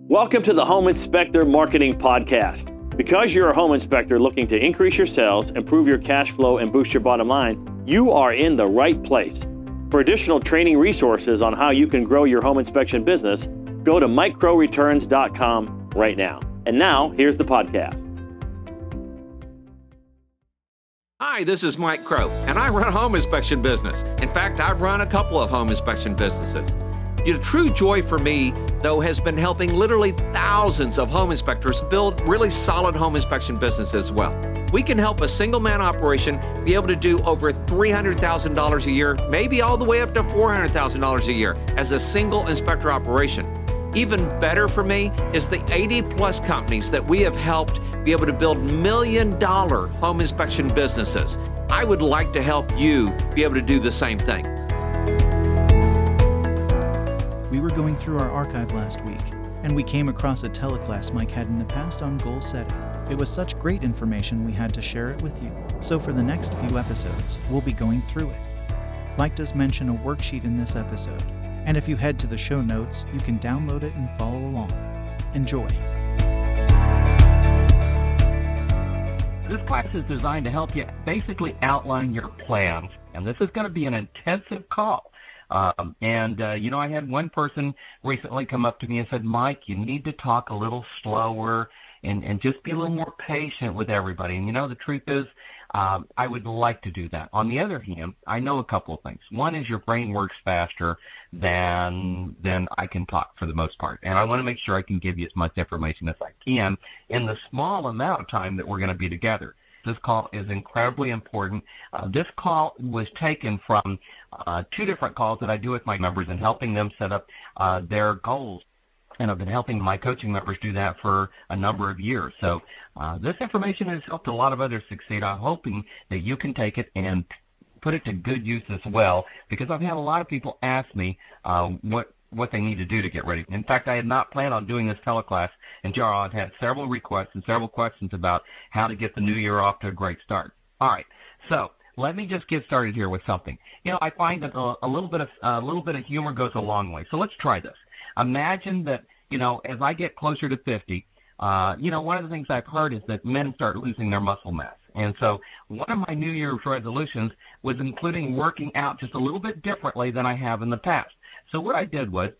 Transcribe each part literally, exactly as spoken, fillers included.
Welcome to the Home Inspector Marketing Podcast. Because you're a home inspector looking to increase your sales, improve your cash flow, and boost your bottom line, you are in the right place. For additional training resources on how you can grow your home inspection business, go to mike crow returns dot com right now. And now, here's the podcast. Hi, this is Mike Crow, and I run a home inspection business. In fact, I've run a couple of home inspection businesses. The true joy for me, though, has been helping literally thousands of home inspectors build really solid home inspection businesses as well. We can help a single-man operation be able to do over three hundred thousand dollars a year, maybe all the way up to four hundred thousand dollars a year as a single inspector operation. Even better for me is the eighty plus companies that we have helped be able to build million dollar home inspection businesses. I would like to help you be able to do the same thing. We were going through our archive last week, and we came across a teleclass Mike had in the past on goal setting. It was such great information we had to share it with you. So for the next few episodes, we'll be going through it. Mike does mention a worksheet in this episode, and if you head to the show notes, you can download it and follow along. Enjoy. This class is designed to help you basically outline your plans, and this is going to be an intensive call. Um, and, uh, you know, I had one person recently come up to me and said, Mike, you need to talk a little slower and, and just be a little more patient with everybody. And, you know, the truth is, um, I would like to do that. On the other hand, I know a couple of things. One is your brain works faster than, than I can talk for the most part. And I want to make sure I can give you as much information as I can in the small amount of time that we're going to be together. This call is incredibly important. Uh, this call was taken from uh, two different calls that I do with my members and helping them set up uh, their goals. And I've been helping my coaching members do that for a number of years. So uh, this information has helped a lot of others succeed. I'm hoping that you can take it and put it to good use as well, because I've had a lot of people ask me uh, what what they need to do to get ready. In fact, I had not planned on doing this teleclass until I'd had several requests and several questions about how to get the new year off to a great start. All right, so let me just get started here with something. You know, I find that a, a little bit of a little bit of humor goes a long way. So let's try this. Imagine that, you know, as I get closer to fifty, uh, you know, one of the things I've heard is that men start losing their muscle mass. And so one of my New Year's resolutions was including working out just a little bit differently than I have in the past. So what I did was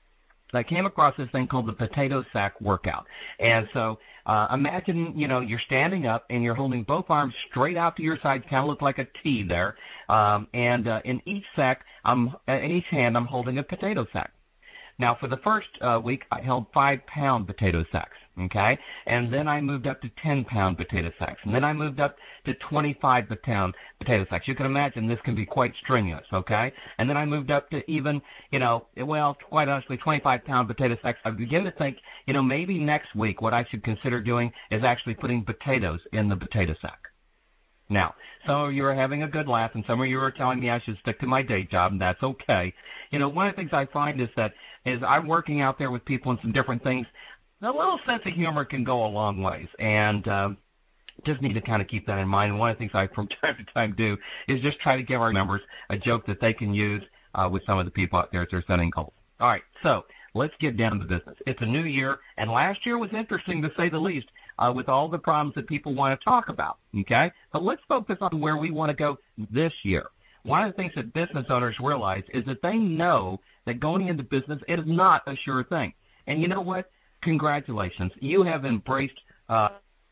I came across this thing called the potato sack workout. And so uh, imagine, you know, you're standing up and you're holding both arms straight out to your side, kind of look like a T there. Um, and uh, in each sack, I'm, in each hand, I'm holding a potato sack. Now, for the first uh, week, I held five-pound potato sacks, okay? And then I moved up to ten-pound potato sacks. And then I moved up to twenty-five-pound potato sacks. You can imagine this can be quite strenuous, okay? And then I moved up to even, you know, well, quite honestly, twenty-five-pound potato sacks. I began to think, you know, maybe next week what I should consider doing is actually putting potatoes in the potato sack. Now, some of you are having a good laugh, and some of you are telling me I should stick to my day job, and that's okay. You know, one of the things I find is that as I'm working out there with people in some different things, a little sense of humor can go a long ways, and um, just need to kind of keep that in mind. And one of the things I from time to time do is just try to give our members a joke that they can use uh, with some of the people out there as they're setting goals. All right, so let's get down to business. It's a new year, and last year was interesting to say the least. Uh, with all the problems that people want to talk about, okay? But let's focus on where we want to go this year. One of the things that business owners realize is that they know that going into business, it is not a sure thing. And you know what? Congratulations. You have embraced uh,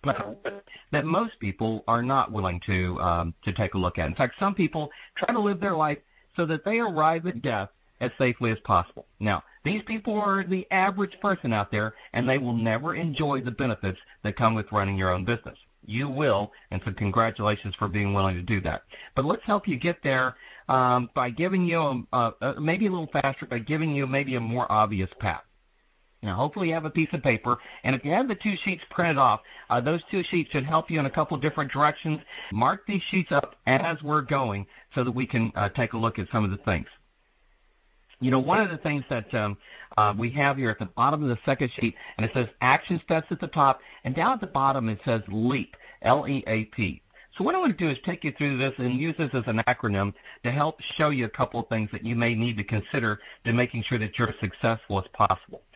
that most people are not willing to um, to take a look at. In fact, some people try to live their life so that they arrive at death as safely as possible. Now, these people are the average person out there, and they will never enjoy the benefits that come with running your own business. You will, and so congratulations for being willing to do that. But let's help you get there um, by giving you a, a, maybe a little faster, by giving you maybe a more obvious path. Now, hopefully you have a piece of paper, and if you have the two sheets printed off, uh, those two sheets should help you in a couple different directions. Mark these sheets up as we're going so that we can uh, take a look at some of the things. You know, one of the things that um, uh, we have here at the bottom of the second sheet, and it says action steps at the top, and down at the bottom it says LEAP, L E A P. So what I want to do is take you through this and use this as an acronym to help show you a couple of things that you may need to consider to making sure that you're as successful as possible.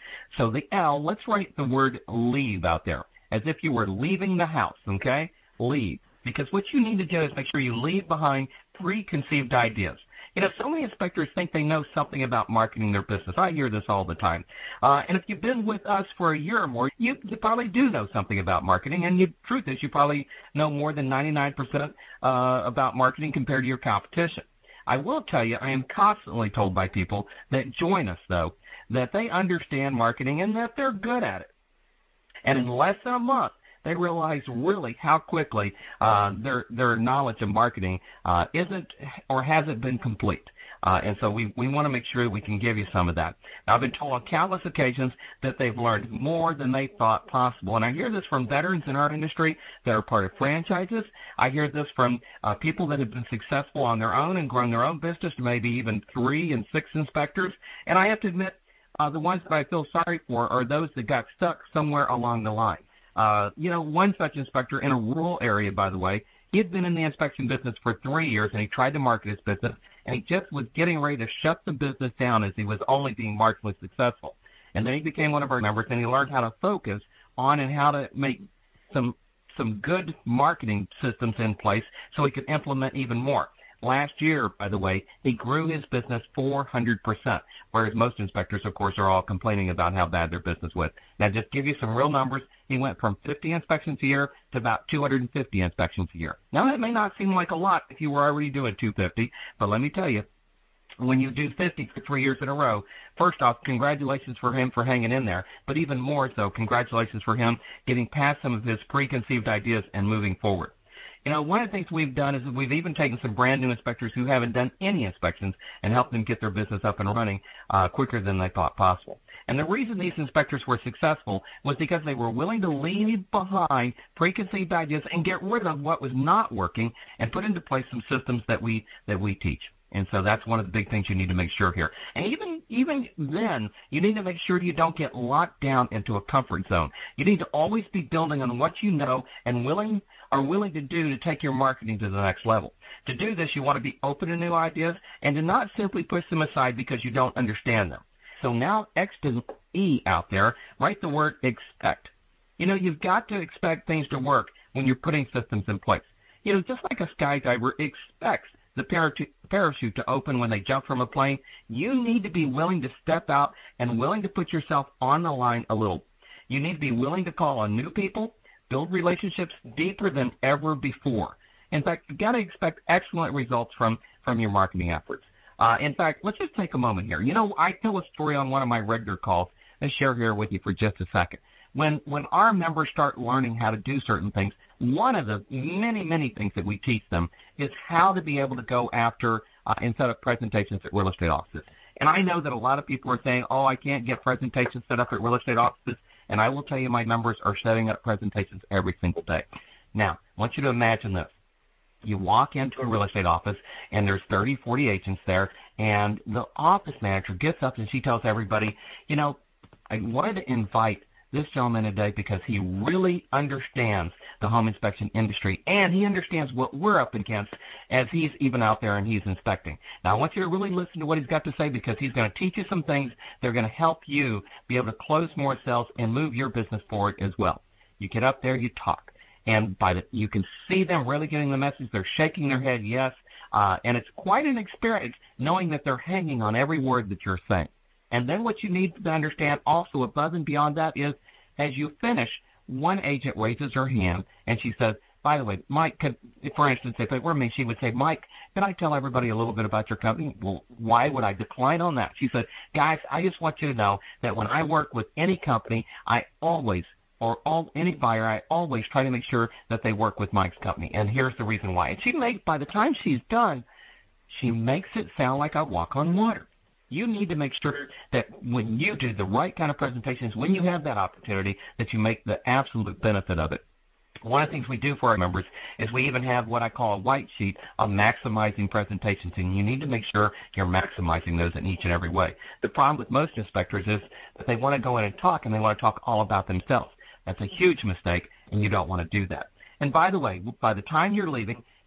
So the L, let's write the word leave out there, as if you were leaving the house, okay? Leave. Because what you need to do is make sure you leave behind preconceived ideas. You know, so many inspectors think they know something about marketing their business. I hear this all the time. Uh, and if you've been with us for a year or more, you, you probably do know something about marketing. And the truth is, you probably know more than ninety-nine percent uh, about marketing compared to your competition. I will tell you, I am constantly told by people that join us, though, that they understand marketing and that they're good at it. And in less than a month, they realize really how quickly uh, their their knowledge of marketing uh, isn't or hasn't been complete. Uh, and so we, we want to make sure we can give you some of that. Now, I've been told on countless occasions that they've learned more than they thought possible. And I hear this from veterans in our industry that are part of franchises. I hear this from uh, people that have been successful on their own and grown their own business to maybe even three and six inspectors. And I have to admit, uh, the ones that I feel sorry for are those that got stuck somewhere along the line. Uh, you know, one such inspector in a rural area, by the way, he had been in the inspection business for three years, and he tried to market his business, and he just was getting ready to shut the business down as he was only being marginally successful. And then he became one of our members, and he learned how to focus on and how to make some some good marketing systems in place so he could implement even more. Last year, by the way, he grew his business four hundred percent, whereas most inspectors, of course, are all complaining about how bad their business was. Now, just give you some real numbers, he went from fifty inspections a year to about two hundred fifty inspections a year. Now, that may not seem like a lot if you were already doing two hundred fifty, but let me tell you, when you do fifty for three years in a row, first off, congratulations for him for hanging in there, but even more so, congratulations for him getting past some of his preconceived ideas and moving forward. You know, one of the things we've done is we've even taken some brand new inspectors who haven't done any inspections and helped them get their business up and running uh, quicker than they thought possible. And the reason these inspectors were successful was because they were willing to leave behind preconceived ideas and get rid of what was not working and put into place some systems that we that we teach. And so that's one of the big things you need to make sure here. And even even then, you need to make sure you don't get locked down into a comfort zone. You need to always be building on what you know and willing are willing to do to take your marketing to the next level. To do this, you want to be open to new ideas and to not simply push them aside because you don't understand them. So now X to E out there, write the word expect. You know, you've got to expect things to work when you're putting systems in place. You know, just like a skydiver expects the parachute to open when they jump from a plane, you need to be willing to step out and willing to put yourself on the line a little. You need to be willing to call on new people, build relationships deeper than ever before. In fact, you've got to expect excellent results from, from your marketing efforts. Uh, in fact, let's just take a moment here. You know, I tell a story on one of my regular calls. I'll share here with you for just a second. When, when our members start learning how to do certain things, one of the many, many things that we teach them is how to be able to go after uh, and set up presentations at real estate offices. And I know that a lot of people are saying, oh, I can't get presentations set up at real estate offices. And I will tell you, my members are setting up presentations every single day. Now, I want you to imagine this. You walk into a real estate office, and there's thirty, forty agents there, and the office manager gets up and she tells everybody, you know, I wanted to invite this gentleman today because he really understands the home inspection industry, and he understands what we're up against as he's even out there and he's inspecting. Now, I want you to really listen to what he's got to say because he's going to teach you some things that are going to help you be able to close more sales and move your business forward as well. You get up there, you talk, and by the, you can see them really getting the message. They're shaking their head, yes, uh, and it's quite an experience knowing that they're hanging on every word that you're saying. And then what you need to understand also above and beyond that is as you finish, one agent raises her hand and she says, by the way, Mike, could, for instance, if it were me, she would say, Mike, can I tell everybody a little bit about your company? Well, why would I decline on that? She said, guys, I just want you to know that when I work with any company, I always, or all any buyer, I always try to make sure that they work with Mike's company. And here's the reason why. And she makes, by the time she's done, she makes it sound like I walk on water. You need to make sure that when you do the right kind of presentations, when you have that opportunity, that you make the absolute benefit of it. One of the things we do for our members is we even have what I call a white sheet on maximizing presentations, and you need to make sure you're maximizing those in each and every way. The problem with most inspectors is that they want to go in and talk, and they want to talk all about themselves. That's a huge mistake, and you don't want to do that. And by the way, by the time you're leaving,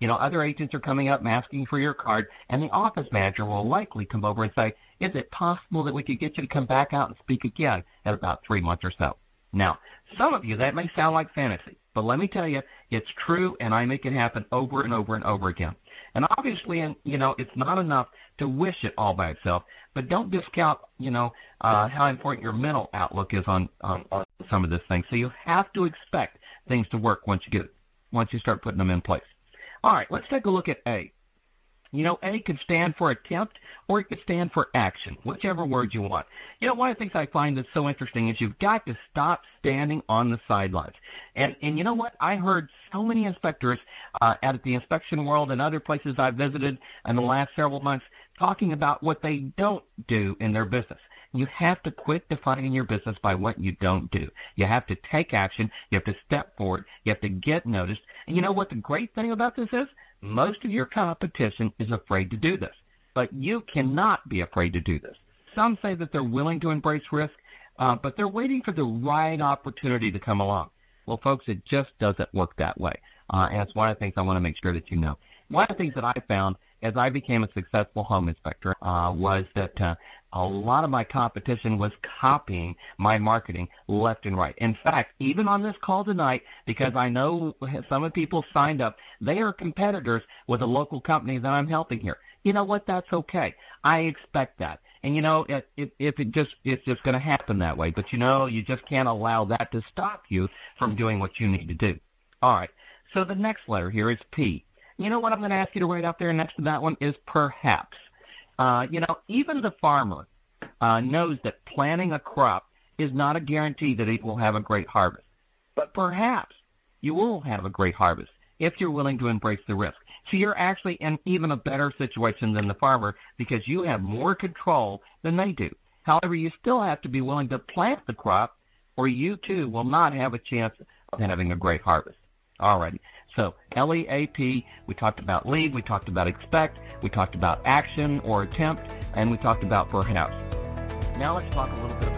You know, other agents are coming up and asking for your card, and the office manager will likely come over and say, is it possible that we could get you to come back out and speak again in about three months or so? Now, some of you, that may sound like fantasy, but let me tell you, it's true, and I make it happen over and over and over again. And obviously, you know, it's not enough to wish it all by itself, but don't discount, you know, uh, how important your mental outlook is on, on, on some of this thing. So you have to expect things to work once you get once you start putting them in place. All right, let's take a look at A. You know, A could stand for attempt, or it could stand for action, whichever word you want. You know, one of the things I find that's so interesting is you've got to stop standing on the sidelines. And and you know what? I heard so many inspectors uh, at the Inspection World and other places I've visited in the last several months talking about what they don't do in their business. You have to quit defining your business by what you don't do. You have to take action. You have to step forward. You have to get noticed. And you know what the great thing about this is? Most of your competition is afraid to do this. But you cannot be afraid to do this. Some say that they're willing to embrace risk, uh, but they're waiting for the right opportunity to come along. Well, folks, it just doesn't work that way. Uh, and it's one of the things I want to make sure that you know. One of the things that I found as I became a successful home inspector uh, was that uh, a lot of my competition was copying my marketing left and right. In fact, even on this call tonight, because I know some of the people signed up, they are competitors with a local company that I'm helping here. You know what? That's okay. I expect that. And, you know, if, if, if it just it's just going to happen that way. But, you know, you just can't allow that to stop you from doing what you need to do. All right. So the next letter here is P. You know what I'm going to ask you to write out there next to that one is perhaps. Uh, you know, even the farmer uh, knows that planting a crop is not a guarantee that it will have a great harvest. But perhaps you will have a great harvest if you're willing to embrace the risk. So you're actually in even a better situation than the farmer because you have more control than they do. However, you still have to be willing to plant the crop or you too will not have a chance of having a great harvest. All righty. So L E A P, we talked about lead, we talked about expect, we talked about action or attempt, and we talked about perhaps. Now let's talk a little bit